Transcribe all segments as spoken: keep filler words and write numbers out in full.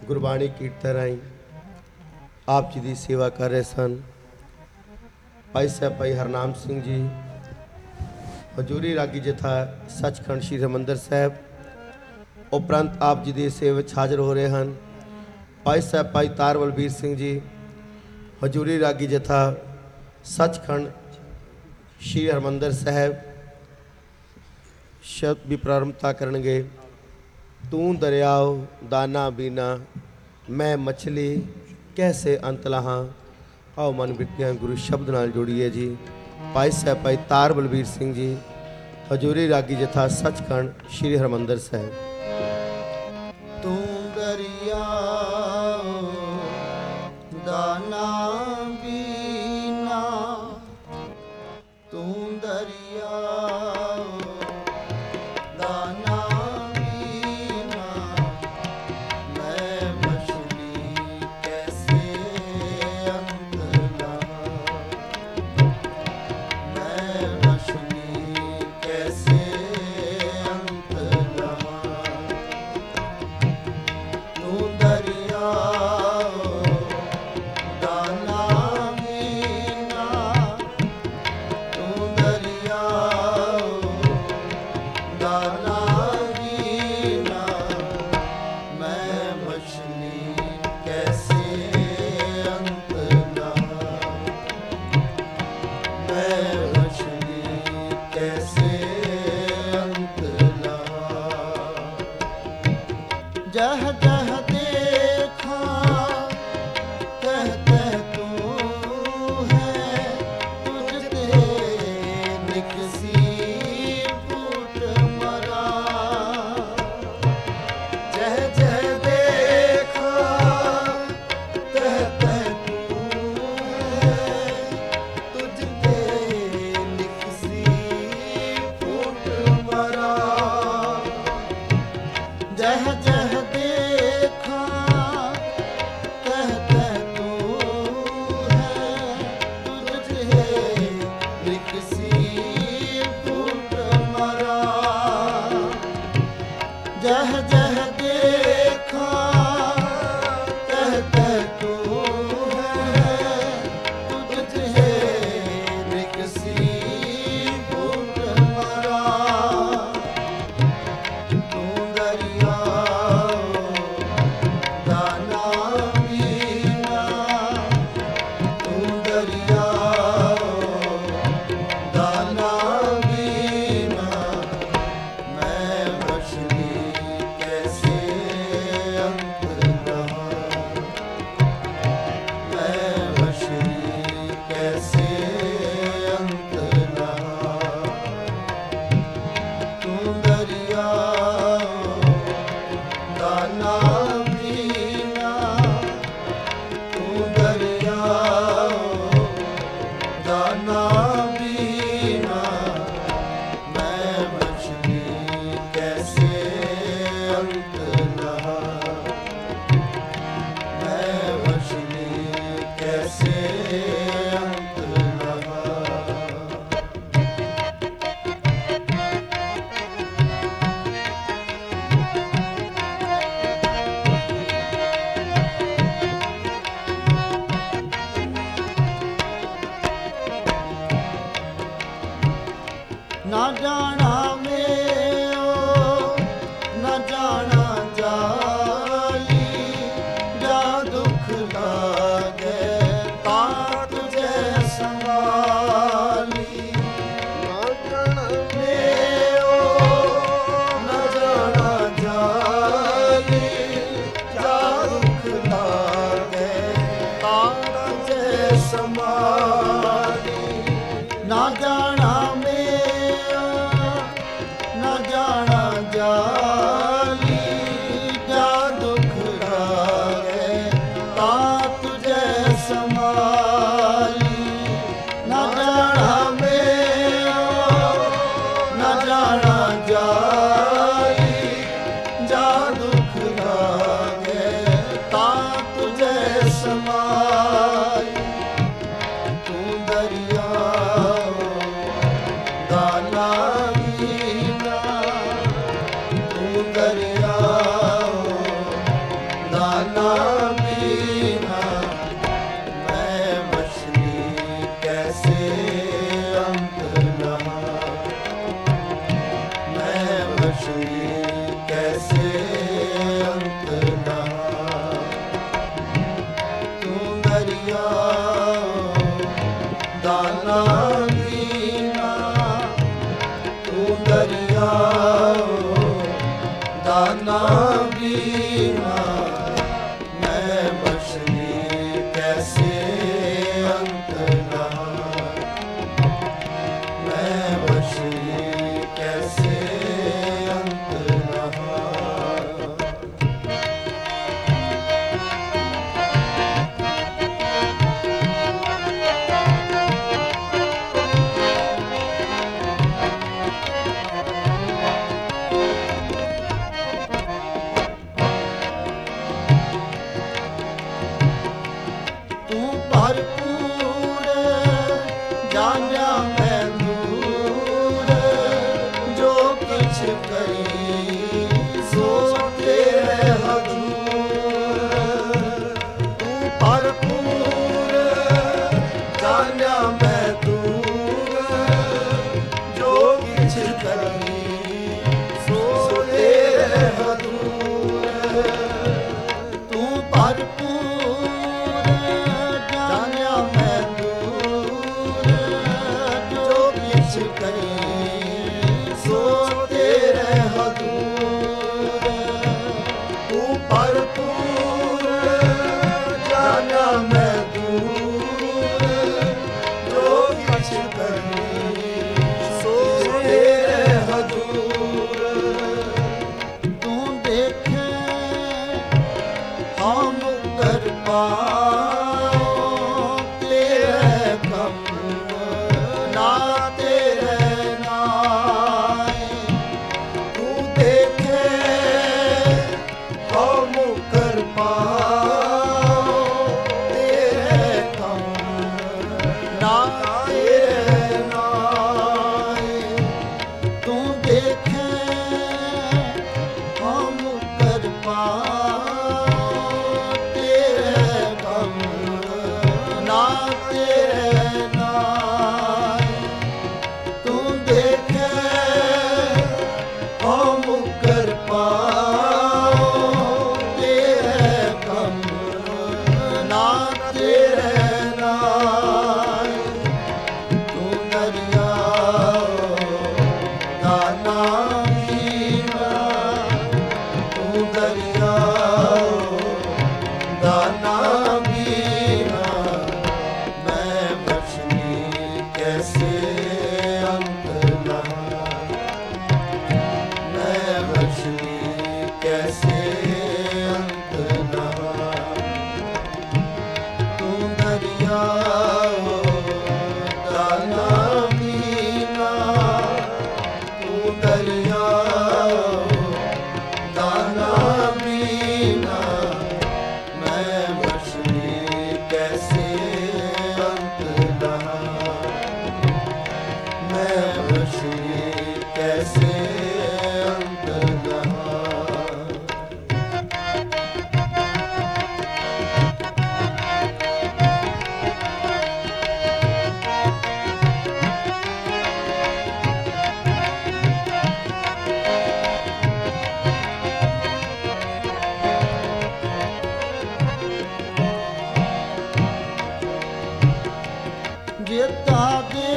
ਗੁਰਬਾਣੀ ਕੀਰਤਨ ਰਾਹੀਂ ਆਪ ਜੀ ਦੀ ਸੇਵਾ ਕਰ ਰਹੇ ਸਨ। ਭਾਈ ਸਾਹਿਬ ਭਾਈ ਹਰਨਾਮ ਸਿੰਘ ਜੀ ਹਜ਼ੂਰੀ ਰਾਗੀ ਜਥਾ ਸੱਚਖੰਡ ਸ਼੍ਰੀ ਹਰਿਮੰਦਰ ਸਾਹਿਬ ਉਪਰੰਤ ਆਪ ਜੀ ਦੀ ਸੇਵਾ ਵਿੱਚ ਹਾਜ਼ਰ ਹੋ ਰਹੇ ਹਨ। ਭਾਈ ਸਾਹਿਬ ਭਾਈ ਤਾਰ ਬਲਬੀਰ ਸਿੰਘ ਜੀ ਹਜ਼ੂਰੀ ਰਾਗੀ ਜਥਾ ਸੱਚਖੰਡ ਸ਼੍ਰੀ ਹਰਿਮੰਦਰ ਸਾਹਿਬ ਸ਼ਬਦ ਵੀ ਪ੍ਰਾਰੰਭਤਾ ਕਰਨਗੇ। ਤੂੰ ਦਰਿਆਓ ਦਾਨਾ ਬੀਨਾ ਮੈਂ ਮਛਲੀ कैसे अंत लहा। आओ मन बिटिया गुरु शब्द नाल जोड़िए जी। भाई साहब भाई तार बलबीर सिंह जी हजूरी रागी जथा सचखंड श्री हरमंदर साहब। तू दरिया दाना बीना तू दरिया दाना बीना मैं मछली कैसे अंत लहा। मैं मछली कैसे अंत लहा। तू दरिया दाना बीना तू दरिया दाना बीना मैं मछली कैसे अंत लहा। मैं मछली कैसे अंत लहा। जह जह देखा कह कह तू है तुझते निकसी फूट मरा। जह जह देखा कह कह तू है तुझते निकसी फूट मरा। जह जह देखा कह कह तू है तुझे निकसी फूट मरा। जह जह देखा कह कह तू है तुझे निकसी फूट मरा। तू दरिया दाना बीना तू दरिया दाना बीना मैं मछली कैसे अंत लहा। मैं मछली कैसे अंत लहा। तू दरिया दाना बीना तू दरिया दाना बीना मैं मछली कैसे अंत लहा। मैं मछली कैसे अंत लहा। दाना बीना मैं मछली कैसे अंत लहा, मैं मछली कैसे अंत लहा। तू दरिया दाना बीना, तू दरिया दाना बीना मैं मछली कैसे अंत लहा, मैं मछली कैसे अंत लहा। तू भरपूर जान्या मैं दूर, जो किछ करी सो तेरे हजूर। तू भरपूर जान्या मैं दूर, जो किछ करी सो तेरे हजूर। तू भरपूर जान्या मैं दूर, जो किछ करी सो तेरे हजूर। तू भरपूर जान्या मैं दूर, जो किछ करी सो तेरे हजूर। तू देखे हम कर पाओ तेरे कम ना तेरे नाए। तू देखे हम कर पाओ तेरे कम ना तेरे नाए। तू देखे हम कर पाओ तेरे कम ना तेरे नाए। तू देखे हम कर पाओ तेरे कम ना तेरे नाए। तू दरिया दाना बीना, तू दरिया दाना बीना मैं मछली कैसे अंत लहा, मैं मछली कैसे अंत लहा। तू दरिया दाना बीना, तू दरिया दाना बीना मैं मछली कैसे अंत लहा, मैं मछली कैसे अंत लहा। जेता दे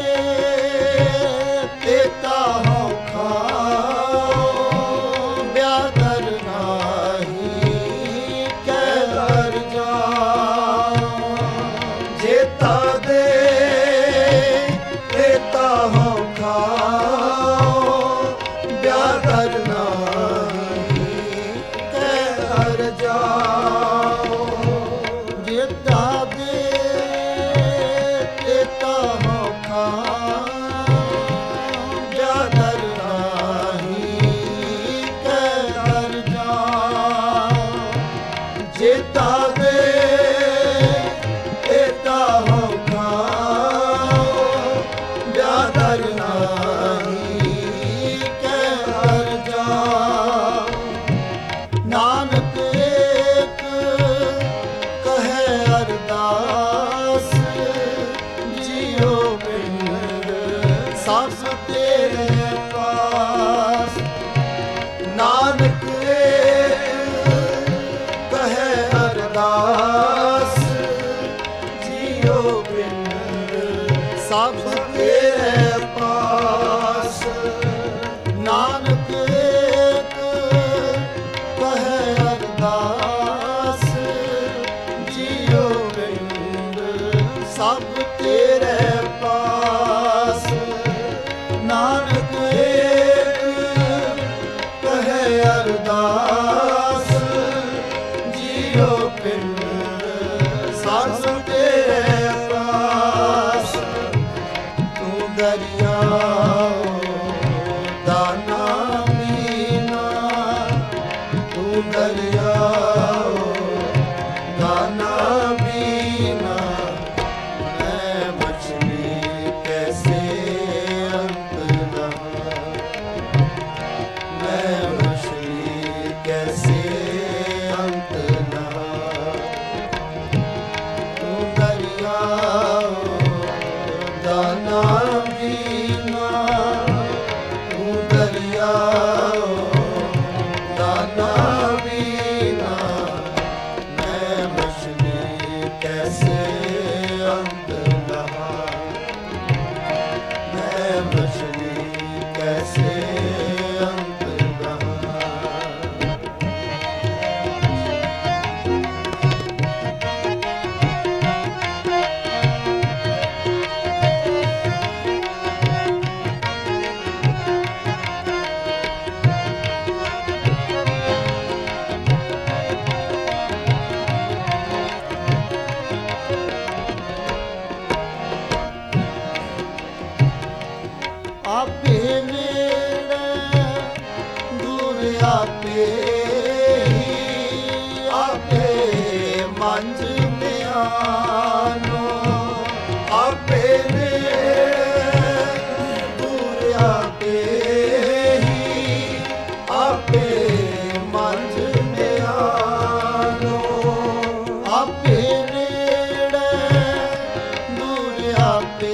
तेता हो खाओ, ब्यादर नाही कहर जाओ। जेता दे तेता हो खाओ, ब्यादर नाही कहर जाओ। जेता दे तेता हो खाओ, ब्यादर नाही कहर जाओ। जेता दे तेता हो खाओ, ब्यादर नाही कहर जाओ। नानक एक ਜਿਉ ਪਿੰਡ ਸਾਸ ਤੇ ਆਕਾਸ਼ ਤੂੰ ਦਰਿਆ ਦਾਨਾ ਮੀਨਾ ਤੂੰ ਦਰਿਆ ਦਾਨਾ ਮੀਨਾ ਮੈਂ ਮਛਲੀ ਕੈਸੇ ਅੰਤ ਨਾ मैं मछली कैसे अंत नहा तू दरिया दाना बीना तू दरिया दाना बीना मैं मछली कैसे अंत नहा मैं मछली कैसे अंत नहा आपे नेड़े दूर आपे ही आपे मंझ म्यानो आपे नेड़े दूर आपे ही आपे मंझ म्यानो आपे नेड़े दूर आपे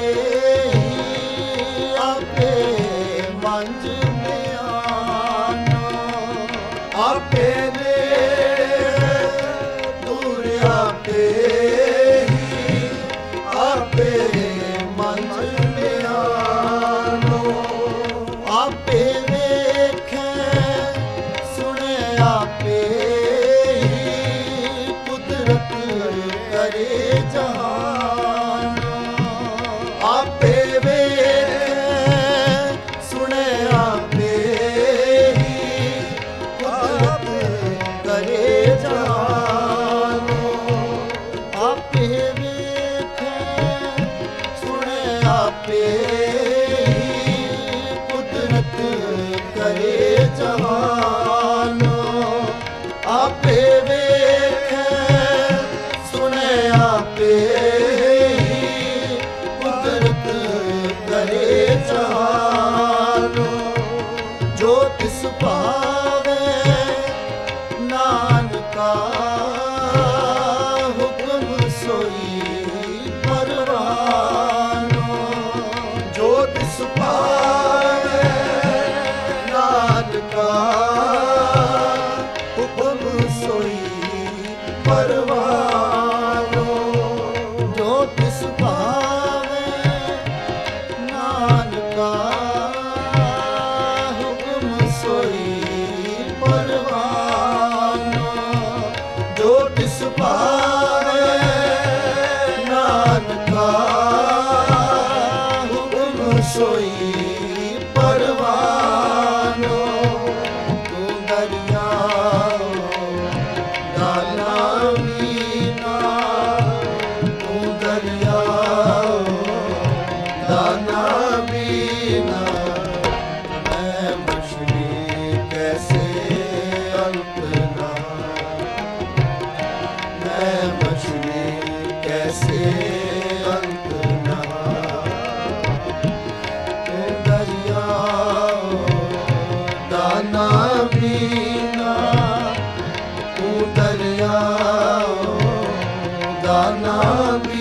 आपे मंझ म्यानो आपे नेड़े दूर आपे ही आपे मंझ म्यानो आपे वेखे सुने आपे ही कुदरत करे जहानो आपे सुने आपे ही कुदरत करे जानो आपे वेखे सुने आपे ही कुदरत करे जहानो आपे वेखे सुने आपे ही कुदरत करे जानो जो तिस पावे नानका हुक्म सोई परवानो जो तिस पावे नानका हुक्म सोई परवानो जो तिस पावे नानका हुक्म सोई परवानो जो तिस पावे नानका हुक्म सोई परवानो तू दरिया दाना मीना तू दरिया दाना बीना मैं मछली कैसे अंत नहा मैं मछली कैसे अंत नहा तू दरिया दाना बीना तू दरिया दाना बीना